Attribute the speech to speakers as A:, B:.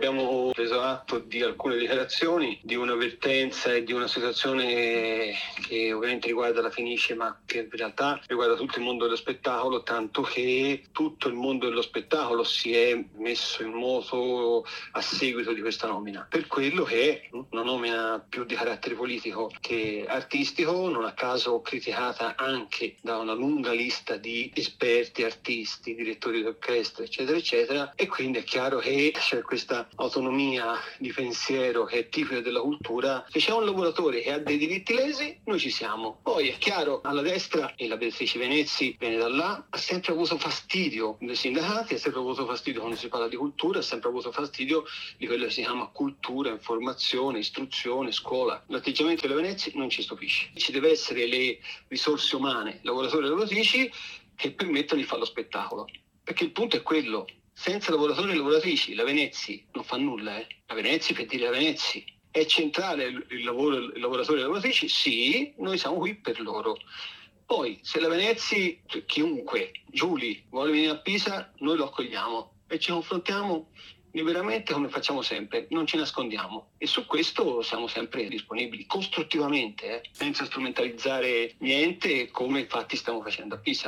A: abbiamo preso atto di alcune dichiarazioni, di un'avvertenza e di una situazione che ovviamente riguarda la Fenice, ma che in realtà riguarda tutto il mondo dello spettacolo, tanto che tutto il mondo dello spettacolo si è messo in moto a seguito di questa nomina. Per quello che è una nomina più di carattere politico che artistico, non a caso criticata anche da una lunga lista di esperti, artisti, direttori di orchestra, eccetera, eccetera, e quindi è chiaro che c'è questa autonomia di pensiero che è tipica della cultura. Se c'è un lavoratore che ha dei diritti lesi, noi ci siamo. Poi è chiaro, alla destra, e la Beatrice Venezzi viene da là, ha sempre avuto fastidio dei sindacati, ha sempre avuto fastidio quando si parla di cultura, ha sempre avuto fastidio di quello che si chiama cultura, informazione, istruzione, scuola. L'atteggiamento della Venezzi non ci stupisce. Ci deve essere le risorse umane, lavoratori e lavoratrici, che permettono di fare lo spettacolo. Perché il punto è quello: senza lavoratori e lavoratrici la Venezzi non fa nulla. La Venezzi, per dire la Venezzi, è centrale il lavoratori e lavoratrici? Sì, noi siamo qui per loro. Poi se la Venezzi, chiunque, Giuli, vuole venire a Pisa, noi lo accogliamo e ci confrontiamo liberamente come facciamo sempre, non ci nascondiamo, e su questo siamo sempre disponibili costruttivamente, senza strumentalizzare niente, come infatti stiamo facendo a Pisa.